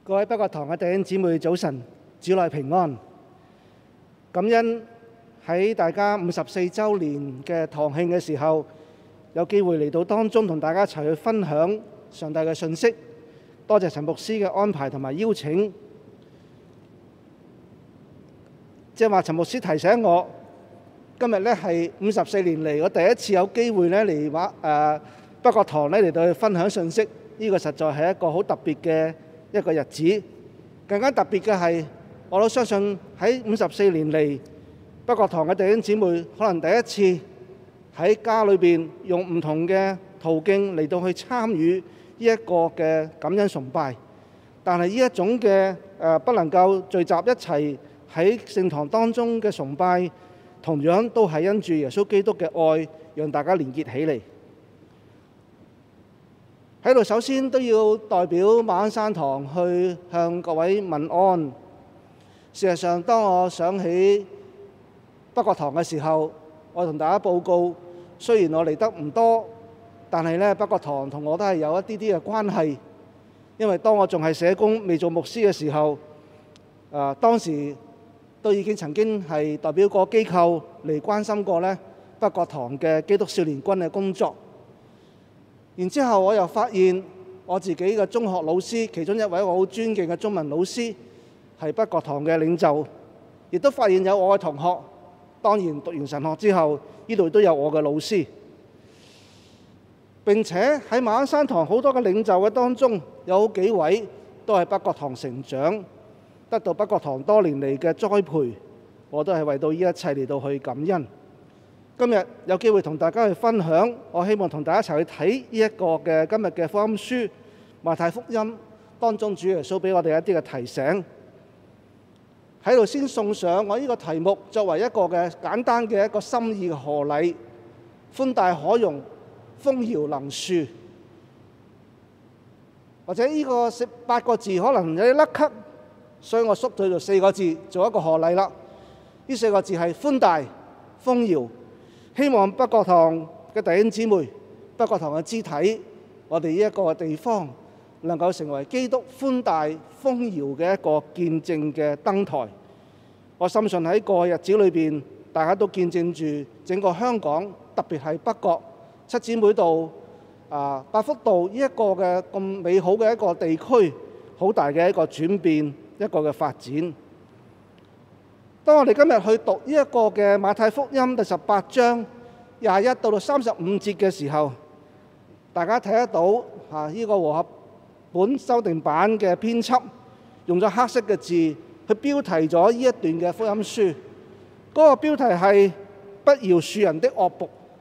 各位北角堂嘅弟兄姊妹早晨，主內平安。感恩喺大家54週年嘅堂慶嘅時候，有機會嚟到當中同大家一齊去分享上帝嘅信息。多謝陳牧師嘅安排同埋邀請。即係話陳牧師提醒我，今日咧係54年嚟我第一次有機會咧嚟北角堂咧嚟到去分享信息。呢個實在係一個好特別嘅一個日子。更加特別嘅係，我都相信喺54年嚟北角堂嘅弟兄姊妹，可能第一次喺家裏邊用唔同嘅途徑嚟到去參與呢一個嘅感恩崇拜。但係呢一種嘅不能夠聚集一齊喺聖堂當中嘅崇拜，同樣都係因住耶穌基督嘅愛，讓大家連結起嚟。喺度首先都要代表馬鞍山堂去向各位問安。事實上，當我想起北角堂嘅時候，我同大家報告，雖然我嚟得唔多，但係咧北角堂同我都係有一啲啲嘅關係。因為當我仲係社工未做牧師嘅時候，當時都已經曾經係代表過機構嚟關心過咧北角堂嘅基督少年軍嘅工作。然之後我又發現我自己嘅中學老師，其中一位我好尊敬嘅中文老師係北角堂嘅領袖，亦都發現有我嘅同學。當然讀完神學之後，呢度都有我嘅老師。並且喺馬鞍山堂好多嘅領袖嘅當中，有好幾位都係北角堂成長，得到北角堂多年嚟嘅栽培。我都係為到呢一切嚟到去感恩。今日有機會同大家去分享，我希望同大家一齊去睇呢一個嘅今日嘅福音書馬太福音當中，主耶穌俾我哋一啲嘅提醒。喺度先送上我呢個題目，作為一個嘅簡單嘅一個心意嘅賀禮，寬大可容，豐饒能恕。或者呢個8個字可能有啲甩咳，所以我縮咗做4個字做一個賀禮啦。呢4個字係寬大、豐饒。希望北角堂嘅弟兄姊妹、北角堂嘅肢體，我哋呢一個地方能夠成為基督寬大豐饒嘅一個見證嘅燈台。我深信喺過去日子裏邊，大家都見證住整個香港，特別係北角七姊妹道、百福道呢一個嘅咁美好嘅一個地區，好大嘅一個轉變，一個嘅發展。當我哋今日去讀呢一個嘅馬太福音第18章21到35節嘅時候，大家睇得到呢個和合本修訂版嘅編輯用咗黑色嘅字去標題咗呢一段嘅福音書。嗰個標題係不饒恕人的惡僕。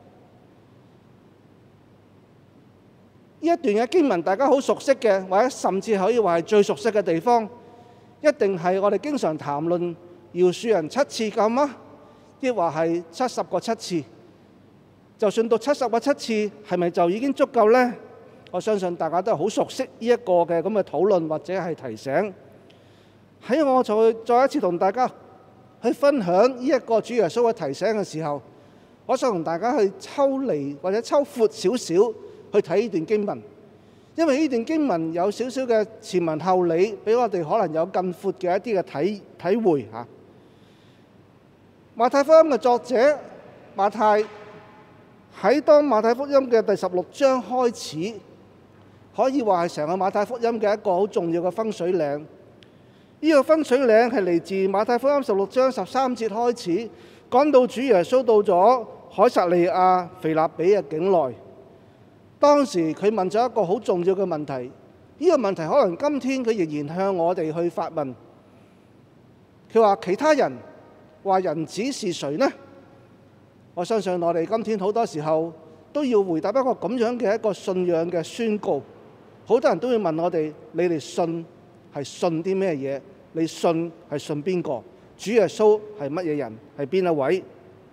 呢一段嘅經文大家好熟悉嘅，或者甚至可以話係最熟悉嘅地方，一定係我哋經常談論饒恕人7次夠嗎？抑或係70個7次？就算到70個7次，係咪就已經足夠呢？我相信大家都係好熟悉呢一個嘅咁嘅討論或者係提醒。喺我再一次同大家去分享呢一個主耶穌嘅提醒嘅時候，我想同大家去抽離或者抽闊少少去睇呢段經文，因為呢段經文有少少嘅前文後理，俾我哋可能有更闊嘅一啲嘅體會嚇。馬太福音嘅作者馬太喺當馬太福音嘅第16章開始，可以話係成個馬太福音嘅一個好重要嘅分水嶺。呢個分水嶺係嚟自馬太福音16章13節開始，講到主耶穌到咗凱撒利亞腓立比嘅境內。當時佢問咗一個好重要嘅問題，呢個問題可能今天佢仍然向我哋去發問。佢話其他人話人子是誰呢？我相信我哋今天好多時候都要回答一個咁樣嘅一個信仰嘅宣告。好多人都會問我哋：你哋信係信啲咩嘢？你信係信邊個？主耶穌係乜嘢人？係邊一位？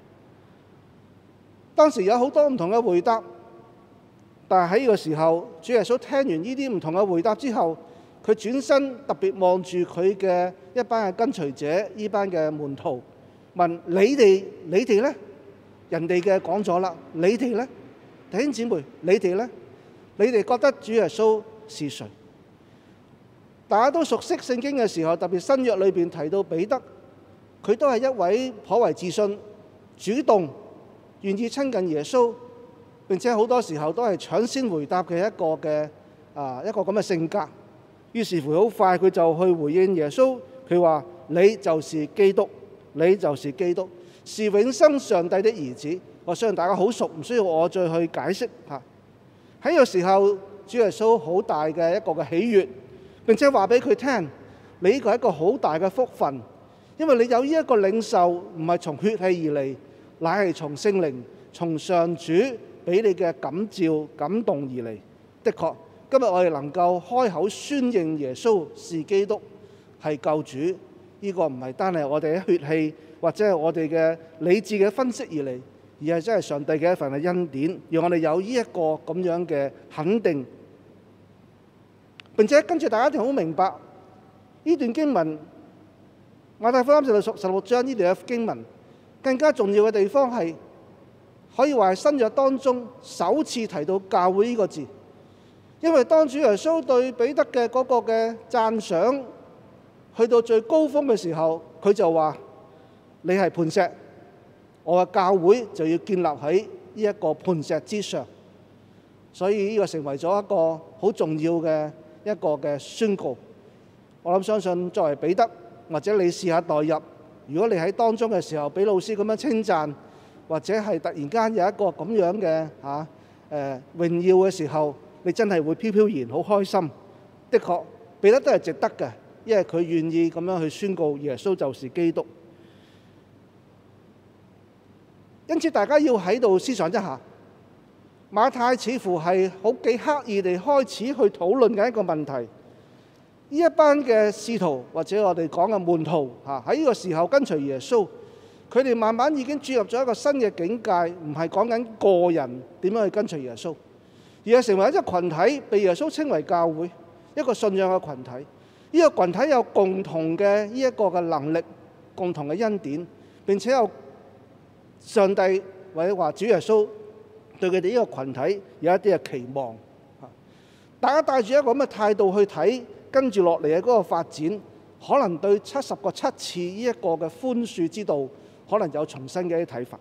當時有好多唔同嘅回答，但係喺呢個時候，主耶穌聽完呢啲唔同嘅回答之後，佢轉身特別望住佢嘅一班嘅跟隨者，呢班嘅門徒，問你哋呢？人哋嘅講咗啦，你哋呢？弟兄姊妹，你哋呢？你哋覺得主耶穌是誰？ 大家都熟悉聖經嘅時候，特別新約裏邊提到彼得，佢都係一位頗為自信、主動、願意親近耶穌，並且好多時候都係搶先回答嘅一個咁嘅性格。於是乎好快佢就去回應耶穌，佢話：你就是基督，你就是基督，是永生上帝的兒子。我相信大家好熟，唔需要我再去解釋嚇。喺呢個時候，主耶穌好大嘅一個嘅喜悅，並且話俾佢聽：你呢個係一個好大嘅福分，因為你有呢一個領受，唔係從血氣而嚟，乃係從聖靈、從上主俾你嘅感召、感動而嚟。的確，今日我哋能夠開口宣認耶穌是基督，係救主，呢個唔係單係我哋嘅血氣或者係我哋嘅理智嘅分析而嚟，而係真係上帝嘅一份嘅恩典，讓我哋有呢一個咁樣嘅肯定。並且跟住大家一定好明白呢段經文，馬太福音16章呢段嘅經文更加重要嘅地方係可以話係新約當中首次提到教會呢個字。因為當主耶穌對彼得嘅嗰個嘅讚賞去到最高峰嘅時候，佢就話：你係磐石，我嘅教會就要建立喺呢一個磐石之上。所以呢個成為咗一個好重要嘅一個嘅宣告。我相信作為彼得，或者你試下代入，如果你喺當中嘅時候俾老師咁樣稱讚，或者係突然間有一個咁樣嘅榮耀嘅時候，你真係會飄飄然好開心。的確，彼得都係值得嘅，因為佢願意咁樣去宣告耶穌就是基督。因此大家要喺度思想一下，馬太似乎係好幾刻意地開始去討論緊一個問題。呢一班嘅使徒或者我哋講嘅門徒喺呢個時候跟隨耶穌，佢哋慢慢已經注入咗一個新嘅境界，唔係講緊個人點樣去跟隨耶穌，而係成為一個群體，被耶穌稱為教會，一個信仰嘅群體。呢個群體有共同嘅呢一個嘅能力，共同嘅恩典，並且有上帝或者話主耶穌對佢哋呢個群體有一啲嘅期望。大家帶住一個咁嘅態度去睇跟住落嚟嘅嗰個發展，可能對70個7次呢一個嘅寬恕之道，可能有重新嘅一啲睇法。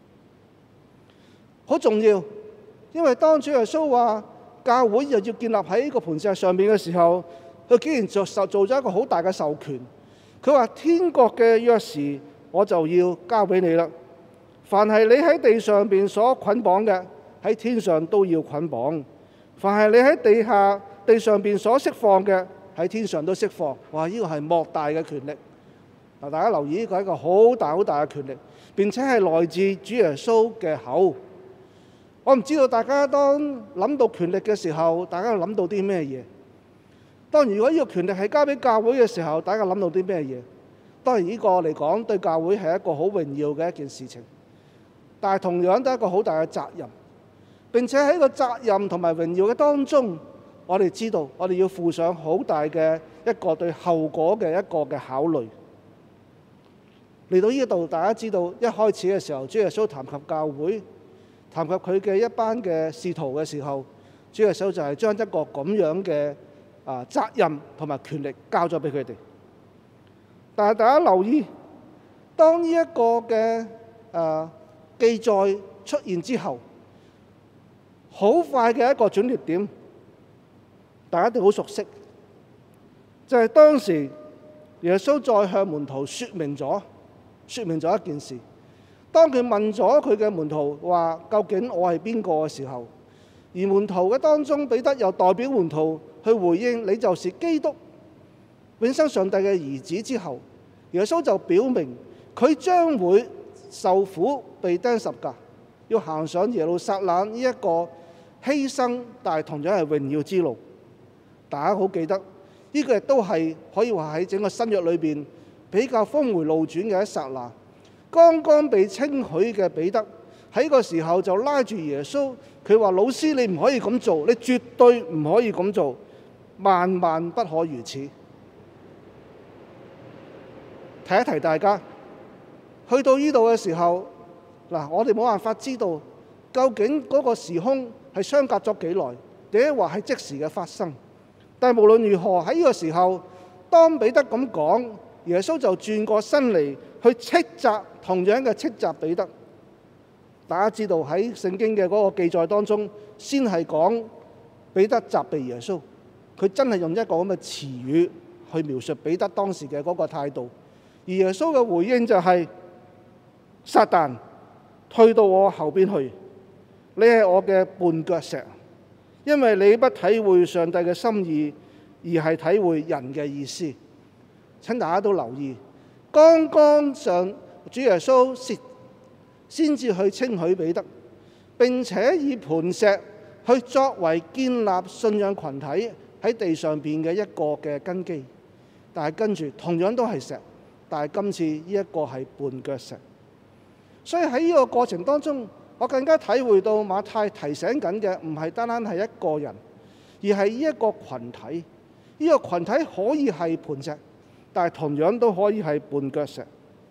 好重要，因為當主耶穌話教會又要建立喺呢個磐石上面嘅時候，佢竟然做咗一個好大嘅授權。佢話：天國嘅鑰匙我就要交俾你啦。凡係你喺地上邊所捆綁嘅，喺天上都要捆綁；凡係你喺地上邊所釋放嘅，喺天上都釋放。哇！呢個係莫大嘅權力。嗱，大家留意，呢個係一個好大好大嘅權力，並且係來自主耶穌嘅口。我唔知道大家當諗到權力嘅時候，大家諗到啲咩嘢？當然，如果呢個權力係交俾教會嘅時候，大家諗到啲咩嘢？當然呢個嚟講對教會係一個好榮耀嘅一件事情，但係同樣都係一個好大嘅責任。並且喺個責任同埋榮耀嘅當中，我哋知道我哋要負上好大嘅一個對後果嘅一個嘅考慮。嚟到呢度，大家知道一開始嘅時候，主耶穌談及教會，談及佢嘅一班嘅使徒嘅時候，主耶穌就係將一個咁樣嘅責任同埋權力交咗俾佢哋。但係大家留意，當呢一個嘅記載出現之後，好快嘅一個轉捩點，大家都好熟悉，就係當時耶穌再向門徒説明咗一件事。當佢問咗佢嘅門徒話：究竟我係邊個嘅時候，而門徒嘅當中，彼得又代表門徒去回應：你就是基督，永生上帝嘅兒子。之後，耶穌就表明佢將會受苦被釘十架，要行上耶路撒冷呢一個犧牲，但係同樣係榮耀之路。大家好記得呢個亦都係可以話喺整個新約裏邊比較峰迴路轉嘅一剎那。剛剛被稱許嘅彼得喺個時候就拉住耶穌，佢話：老師，你唔可以咁做，你絕對唔可以咁做，萬萬不可如此。提一提大家，去到呢度嘅時候，嗱，我哋冇辦法知道究竟嗰個時空係相隔咗幾耐，定係話係即時嘅發生。 但係無論如何，喺呢個時候，當彼得咁講，耶穌就轉過身嚟去斥責，同樣嘅斥責彼得。大家知道喺聖經嘅嗰個記載當中，先係講彼得責備耶穌，佢真係用一個咁嘅詞語去描述彼得當時嘅嗰個態度。而耶穌嘅回應就係：撒但，退到我後邊去，你係我嘅絆腳石，因為你不體會上帝嘅心意，而係體會人嘅意思。請大家都留意，剛剛主耶穌先至去稱許彼得，並且以磐石去作為建立信仰群體喺地上邊嘅一個嘅根基。但係跟住同樣都係石，但係今次呢一個係絆腳石。所以喺呢個過程當中，我更加體會到馬太提醒緊嘅唔係單單係一個人，而係呢一個群體。呢個群體可以係磐石，但係同樣都可以係絆腳石。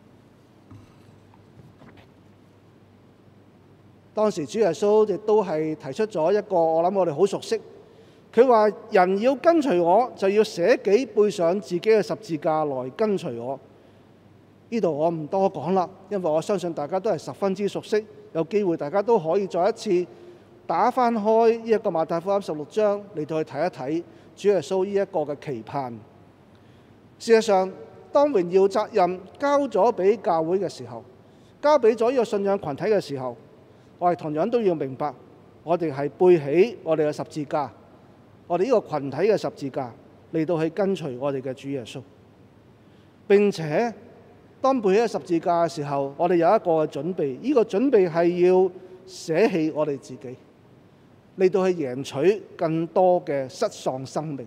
當時主耶穌亦都係提出咗一個我諗我哋好熟悉，佢話人要跟隨我，就要捨己背上自己嘅十字架來跟隨我。呢度我唔多講啦，因為我相信大家都係十分之熟悉。有機會大家都可以再一次打翻開呢一個馬太福音16章嚟到去睇一睇主耶穌呢一個嘅期盼。事實上，當榮耀責任交咗俾教會嘅時候，交俾咗呢個信仰群體嘅時候，我哋同樣都要明白，我哋係背起我哋嘅十字架，我哋呢個群體嘅十字架嚟到去跟隨我哋嘅主耶穌。並且當背起十字架嘅時候，我哋有一個嘅準備，呢個準備係要捨棄我哋自己，嚟到去贏取更多嘅失喪生命。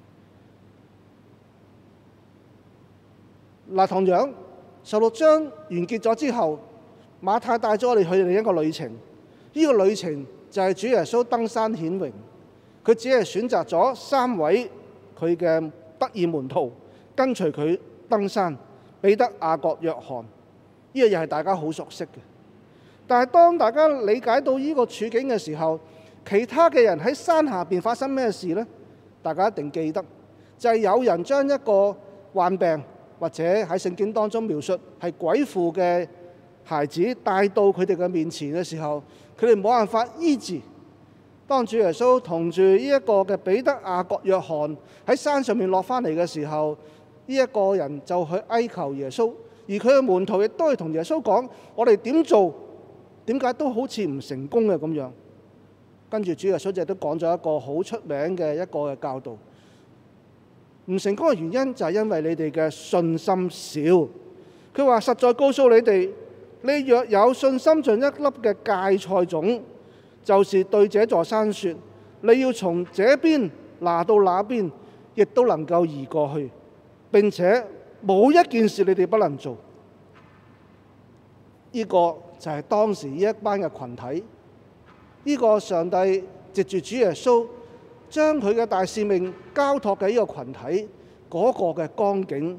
嗱，同樣16章完結咗之後，馬太帶咗我哋去另一個旅程。呢個旅程就係主耶穌登山顯榮，佢只係選擇咗3位佢嘅得意門徒跟隨佢登山。彼得、雅各、約翰，呢個又係大家好熟悉嘅。但係當大家理解到呢個處境嘅時候，其他嘅人喺山下邊發生咩事呢？大家一定記得，就係有人將一個患病或者喺聖經當中描述係鬼附嘅孩子帶到佢哋嘅面前嘅時候，佢哋冇辦法醫治。當主耶穌同住呢一個嘅彼得、雅各、約翰喺山上面落翻嚟嘅時候，呢一個人就去哀求耶穌，而佢嘅門徒亦都係同耶穌講：我哋點做，點解都好似唔成功嘅咁樣。跟住主耶穌就都講咗一個好出名嘅一個嘅教導。唔成功嘅原因就係因為你哋嘅信心少。佢話：實在告訴你哋，你若有信心像一粒嘅芥菜種，就是對這座山說：你要從這邊拿到那邊，亦都能夠移過去。並且冇一件事你哋不能做。呢個就係當時呢一班嘅群體。呢個上帝藉住主耶穌將佢嘅大使命交託嘅呢個群體嗰個嘅光景。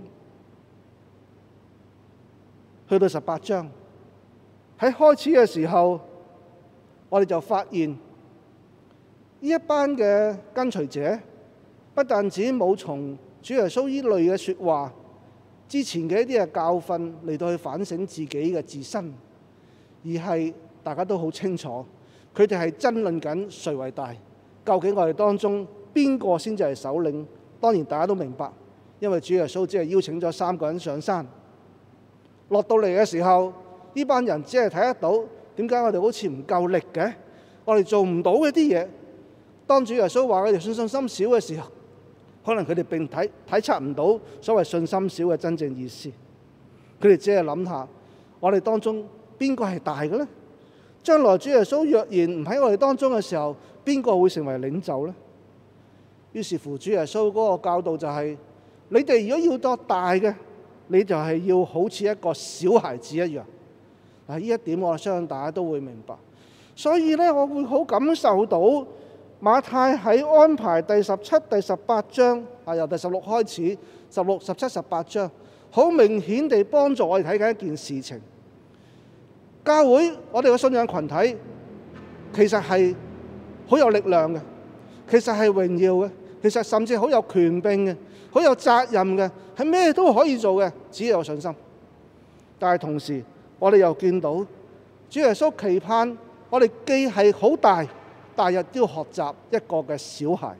去到18章喺開始嘅時候，我哋就發現呢一班嘅跟隨者不但止冇從主耶穌呢類嘅說話之前嘅一啲嘅教訓嚟到去反省自己嘅自身，而係大家都好清楚，佢哋係爭論緊誰為大，究竟我哋當中邊個先至係首領。當然大家都明白，因為主耶穌只係邀請咗3個人上山，落到嚟嘅時候，呢班人只係睇得到點解我哋好似唔夠力嘅，我哋做唔到嘅啲嘢。當主耶穌話佢哋信心少嘅時候，可能佢哋並體察唔到所謂信心少嘅真正意思。佢哋只係諗下，我哋當中邊個係大嘅呢？將來主耶穌若然唔喺我哋當中嘅時候，邊個會成為領袖呢？於是乎，主耶穌嗰個教導就係：你哋如果要作大嘅，你就係要好似一個小孩子一樣。嗱，呢一點我相信大家都會明白。所以呢，我會好感受到馬太喺安排第17、第18章，由第16開始，16、17、18章，好明顯地幫助我哋睇緊一件事情。教會，我哋嘅信仰群體，其實係好有力量嘅，其實係榮耀嘅， 其實甚至好有權柄嘅，好有責任嘅，係咩都可以做嘅，只要有信心。但係同時，我哋又見到主耶穌期盼我哋既係好大，但係亦都要學習一個嘅小孩。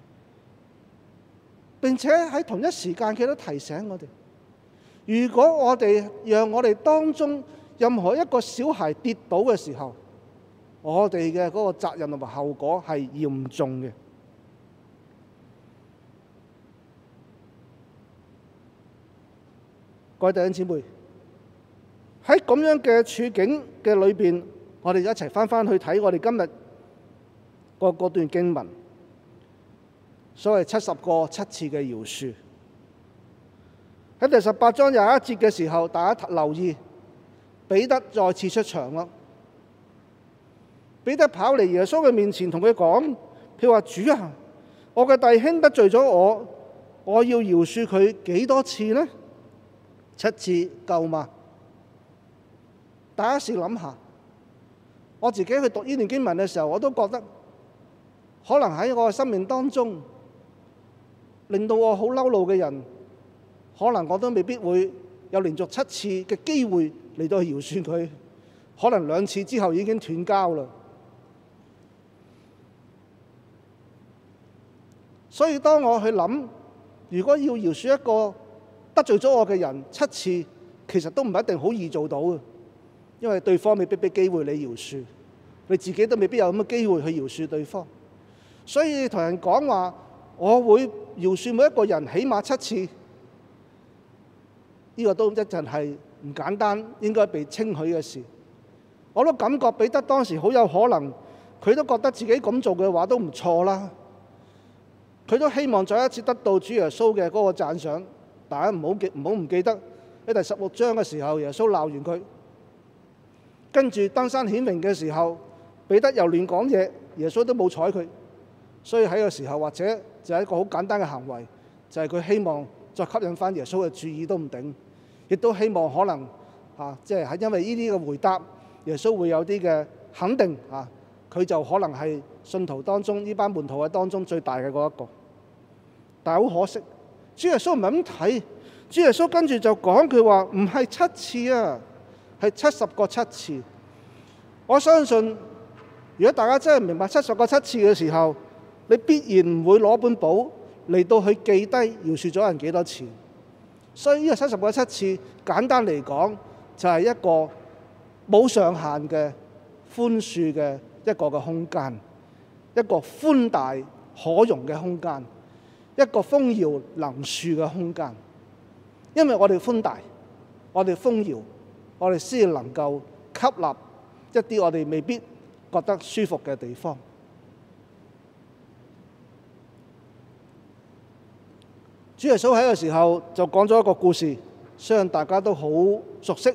並且喺同一時間，佢都提醒我哋，如果我哋讓我哋當中任何一個小孩跌倒嘅時候，我哋嘅嗰個責任同埋後果係嚴重嘅。各位弟兄姊妹，喺咁樣嘅處境嘅裏邊，我哋一齊翻去睇我哋今日嗰段經文，所謂70個七次嘅饒恕。喺第18章21節嘅時候，大家留意彼得再次出場咯。彼得跑嚟耶穌嘅面前同佢講，佢話：主啊，我嘅弟兄得罪咗我要饒恕佢幾多次呢？7次夠嗎？大家試諗下，我自己去讀呢段經文嘅時候，我都覺得可能喺我嘅生命當中，令到我好嬲怒嘅人，可能我都未必會有連續7次嘅機會嚟到去饒恕佢，可能2次之後已經斷交啦。所以當我去諗，如果要饒恕一個得罪咗我嘅人7次，其實都唔一定好易做到嘅，因為對方未必俾機會你饒恕，你自己都未必有咁嘅機會去饒恕對方。所以同人講話，我會饒恕每一個人起碼7次，呢個都一陣係唔簡單，應該被稱許嘅事。我都感覺彼得當時好有可能，佢都覺得自己咁做嘅話都唔錯啦。佢都希望再一次得到主耶穌嘅嗰個讚賞。大家唔好唔記得喺第16章嘅時候，耶穌鬧完佢，跟住登山顯明嘅時候，彼得又亂講嘢，耶穌都冇睬佢。所以喺個時候，或者就係一個好簡單嘅行為，就係佢希望再吸引翻耶穌嘅注意都唔定，亦都希望可能即係因為呢啲嘅回答，耶穌會有啲嘅肯定佢就可能係信徒當中呢班門徒嘅當中最大嘅嗰一個。但係好可惜，主耶穌唔係咁睇。主耶穌跟住就講，佢話唔係7次啊，係70個7次。我相信如果大家真係明白70個7次嘅時候，你必然唔會攞本簿嚟到去記低饒恕咗人幾多次。所以呢個70個7次，簡單嚟講就係一個冇上限嘅寬恕嘅一個嘅空間，一個寬大可容嘅空間，一個豐饒能恕嘅空間。因為我哋寬大，我哋豐饒，我哋先能夠吸納一啲我哋未必覺得舒服嘅地方。主耶穌喺個時候就講咗一個故事，相信大家都好熟悉。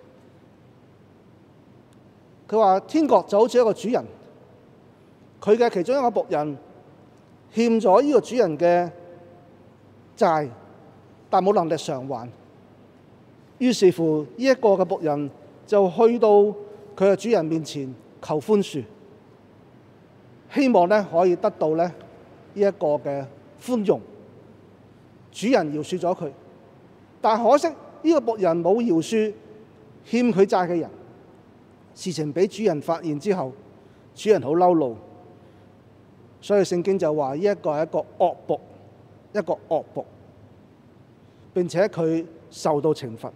佢話天國就好似一個主人，佢嘅其中一個僕人欠咗呢個主人嘅債，但冇能力償還。於是乎呢一個嘅僕人就去到佢嘅主人面前求寬恕，希望可以得到呢一個嘅寬容。主人饒恕咗佢，但可惜呢個僕人冇饒恕欠佢債嘅人。事情俾主人發現之後，主人好嬲怒，所以聖經就話呢一個係一個惡僕，一個惡僕，並且佢受到懲罰。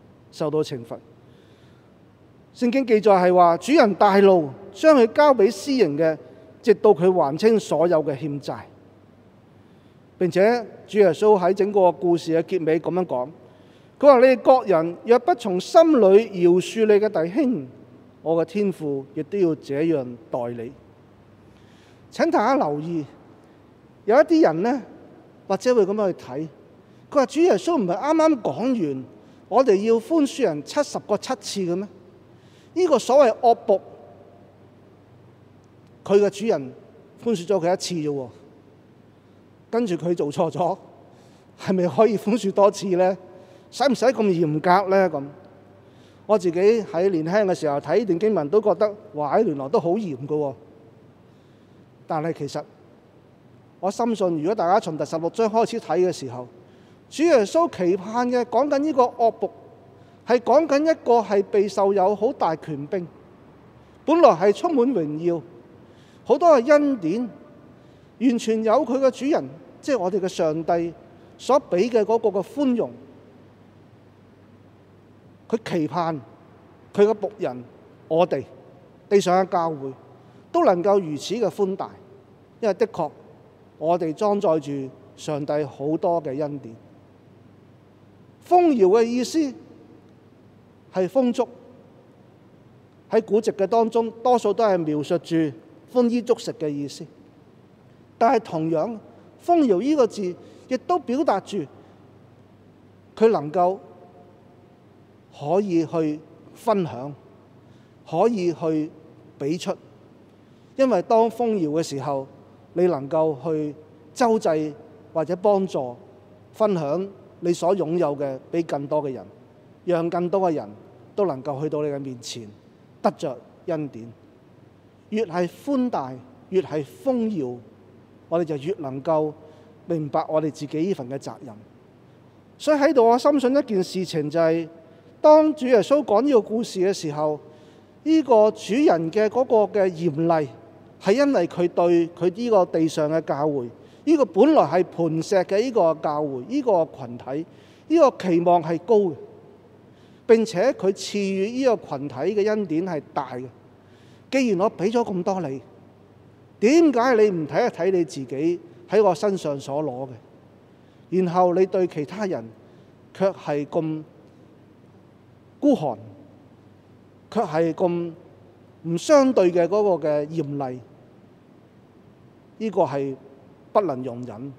聖經記載係話，主人大怒，將佢交俾私刑嘅，直到佢還清所有嘅欠債。並且主耶穌喺整個故事嘅結尾咁樣講，佢話：你哋各人若不從心裏饒恕你嘅弟兄，我嘅天父亦都要這樣待你。請大家留意，有一啲人呢，或者會咁樣去睇，佢話主耶穌唔係啱啱講完，我哋要寬恕人70個7次嘅咩？呢個所謂惡僕，佢嘅主人寬恕咗佢1次啫喎，跟住佢做錯咗，係咪可以寬恕多次呢？使唔使咁嚴格呢？咁我自己喺年輕嘅時候睇呢段經文都覺得，哇！原來都好嚴㗎喎。但係其實我深信，如果大家從第16章開始睇嘅時候，主耶穌期盼嘅講緊呢個惡僕，係講緊一個係被受有好大權柄，本來係充滿榮耀，好多嘅恩典，完全有佢嘅主人，即係我哋嘅上帝所俾嘅嗰個嘅寬容。佢期盼佢嘅僕人，我哋地上嘅教會都能夠如此嘅寬大，因為的確我哋裝載住上帝好多嘅恩典。豐饒嘅意思係豐足，喺古籍嘅當中多數都係描述住豐衣足食嘅意思，但係同樣豐饒呢個字亦都表達住佢能夠可以去分享，可以去俾出，因為當豐饒嘅時候，你能夠去周濟或者幫助分享你所擁有嘅俾更多嘅人，讓更多嘅人都能夠去到你嘅面前得着恩典。越係寬大，越係豐饒，我哋就越能夠明白我哋自己呢份嘅責任。所以喺度我深信一件事情，就係當主耶穌講呢個故事嘅時候，呢個主人嘅嗰個嘅嚴厲係因為佢對佢呢個地上嘅教會，呢個本來係磐石嘅呢個教會，呢個群體，呢個期望係高嘅，並且佢賜予呢個群體嘅恩典係大嘅。既然我俾咗咁多你，點解你唔睇一睇你自己喺我身上所攞嘅，然後你對其他人卻係咁孤寒，卻係咁唔相對嘅嗰個嘅嚴厲，呢個係不能容忍。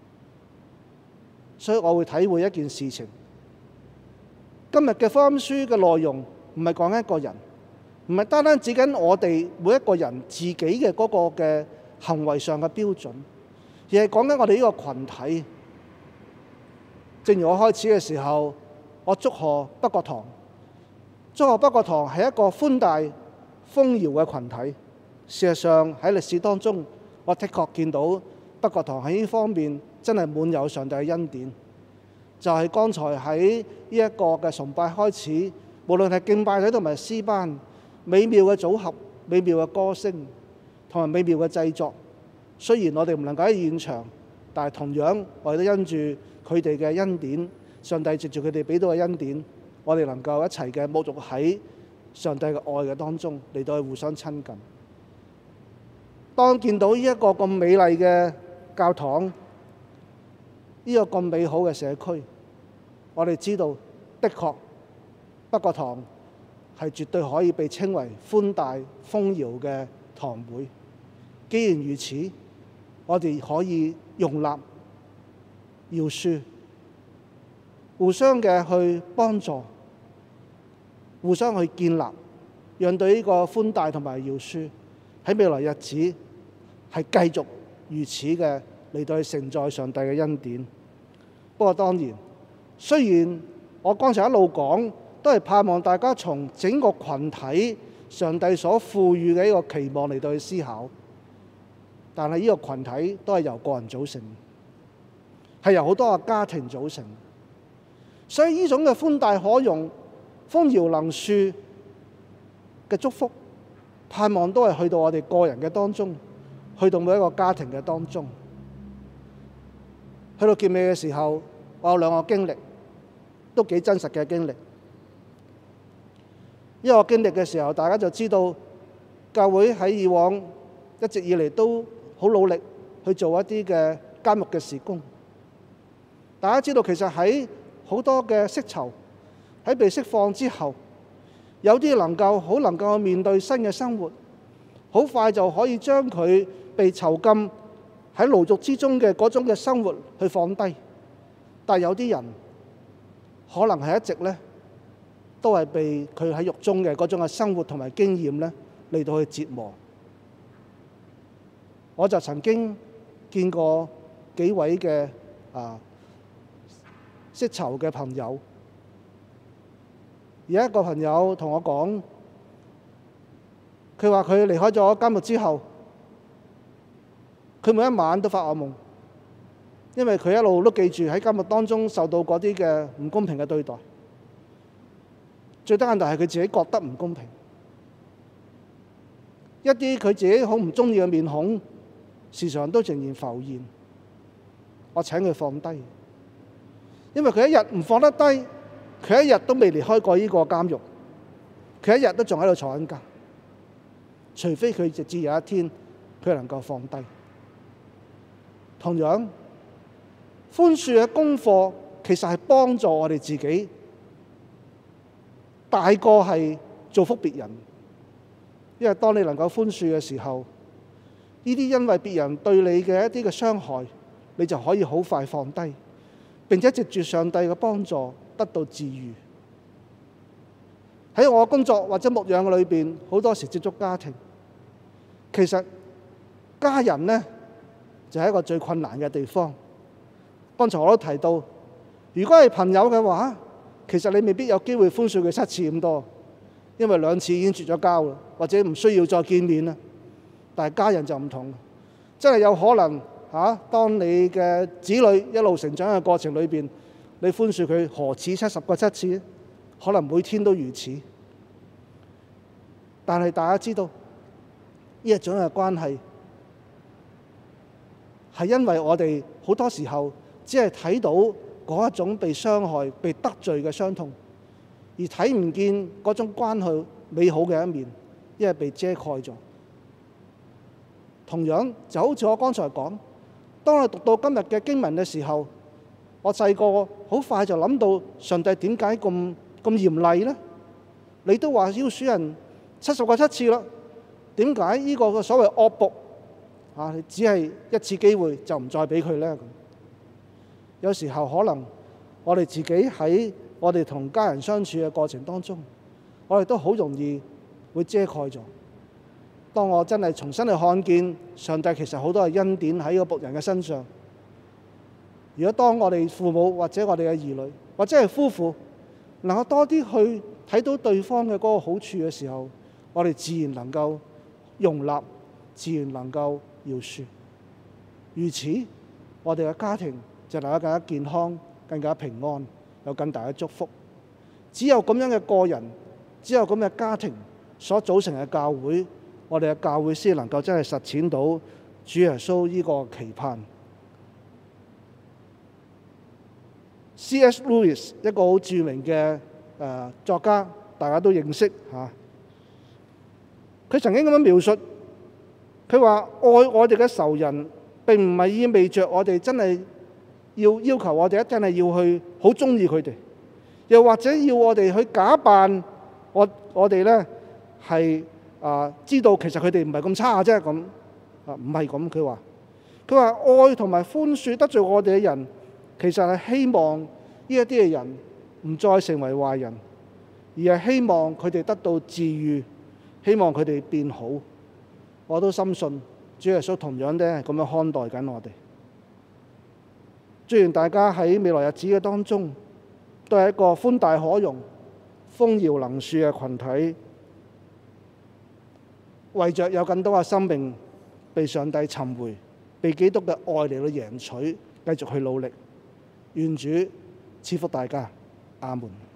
所以我會體會一件事情，今日嘅福音書嘅內容唔係講一個人，唔係單單指緊我哋每一個人自己嘅嗰個嘅行為上嘅標準，而係講緊我哋呢個群體。正如我開始嘅時候，我祝賀北角堂。祝賀北角堂係一個寬大豐饒嘅群體。事實上喺歷史當中，我的確見到北角堂喺呢方面真係滿有上帝嘅恩典。就係剛才喺呢一個嘅崇拜開始，無論係敬拜隊同埋詩班，美妙嘅組合、美妙嘅歌聲同埋美妙嘅製作。雖然我哋唔能夠喺現場，但係同樣我哋都因住佢哋嘅恩典，上帝藉住佢哋俾到嘅恩典，我哋能夠一齊嘅沐浴喺上帝嘅愛嘅當中，嚟到去互相親近。當見到呢一個咁美麗嘅教堂，呢個咁美好嘅社區，我哋知道的確北角堂係絕對可以被稱為寬大豐饒嘅堂會。既然如此，我哋可以容納饒恕，互相嘅去幫助，互相去建立，讓對呢個寬大同埋饒恕喺未來日子係繼續如此嘅嚟到去承載上帝嘅恩典。不過當然，雖然我剛才一路講都係盼望大家從整個群體上帝所賦予嘅一個期望嚟到去思考，但係呢個群體都係由個人組成，係由好多個家庭組成。所以呢種嘅寬大可用、豐饒能恕嘅祝福，盼望都係去到我哋個人嘅當中，去到每一個家庭嘅當中。去到結尾嘅時候，我有兩個經歷，都幾真實嘅經歷。一個經歷嘅時候，大家就知道教會喺以往一直以嚟都好努力去做一啲嘅監獄嘅事工。大家知道其實喺好多嘅釋囚喺被釋放之後，有啲能夠面對新嘅生活，好快就可以將佢被囚禁喺牢獄之中嘅嗰種嘅生活去放低。但有啲人可能係一直呢都係被佢喺獄中嘅嗰種嘅生活同埋經驗呢嚟到去折磨。我就曾經見過幾位嘅釋囚嘅朋友，有一個朋友同我講，佢話佢離開咗監獄之後， 佢每一晚都發惡夢，因為佢一路都記住喺監獄當中受到嗰啲嘅唔公平嘅對待。最得人就係佢自己覺得唔公平，一啲佢自己好唔中意嘅面孔，時常都仍然浮現。我請佢放低，因為佢一日唔放得低，佢一日都未離開過呢個監獄，佢一日都仲喺度坐緊監。除非佢直至有一天佢能夠放低。同樣，寬恕嘅功課其實係幫助我哋自己大過係造福別人，因為當你能夠寬恕嘅時候，呢啲因為別人對你嘅一啲嘅傷害，你就可以好快放低，並且藉住上帝嘅幫助得到治癒。喺我工作或者牧養嘅裏邊，好多時接觸家庭，其實家人呢，就係一個最困難嘅地方。剛才我都提到，如果係朋友嘅話，其實你未必有機會寬恕佢7次咁多，因為2次已經絕咗交啦，或者唔需要再見面啦。但係家人就唔同，真係有可能當你嘅子女一路成長嘅過程裏邊，你寬恕佢何止70個7次，可能每天都如此。但係大家知道呢一種嘅關係，係因為我哋好多時候只係睇到嗰一種被傷害、被得罪嘅傷痛，而睇唔見嗰種關係美好嘅一面，因為被遮蓋咗。同樣就好似我剛才講，當我讀到今日嘅經文嘅時候，我細個好快就諗到上帝點解咁嚴厲呢？你都話要恕人70個7次啦，點解呢個所謂惡僕只係1次機會就唔再俾佢呢？有時候可能我哋自己喺我哋同家人相處嘅過程當中，我哋都好容易會遮蓋咗。當我真係重新去看見上帝其實好多嘅恩典喺個僕人嘅身上。如果當我哋父母或者我哋嘅兒女或者係夫婦能夠多啲去睇到對方嘅嗰個好處嘅時候，我哋自然能夠容納，自然能夠饒恕。如此，我哋嘅家庭就能夠更加健康、更加平安，有更大嘅祝福。只有咁樣嘅個人，只有咁嘅家庭所組成嘅教會，我哋嘅教會先能夠真係實踐到主耶穌呢個期盼。C.S. Lewis 一個好著名嘅作家，大家都認識嚇。佢曾經咁樣描述，佢話愛我哋嘅仇人並唔係意味着我哋真係要求我哋一定係要去好中意佢哋，又或者要我哋去假扮我哋咧係知道其實佢哋唔係咁差啫咁唔係咁。佢話愛同埋寬恕得罪我哋嘅人，其實係希望呢一啲嘅人唔再成為壞人，而係希望佢哋得到治癒，希望佢哋變好。我都深信主耶穌同樣咧係咁樣看待緊我哋。祝願大家喺未來日子嘅當中，都係一個寬大可容、豐饒能恕嘅群體，為着有更多嘅生命被上帝尋回，被基督嘅愛嚟到贏取，繼續去努力。願主賜福大家，阿門。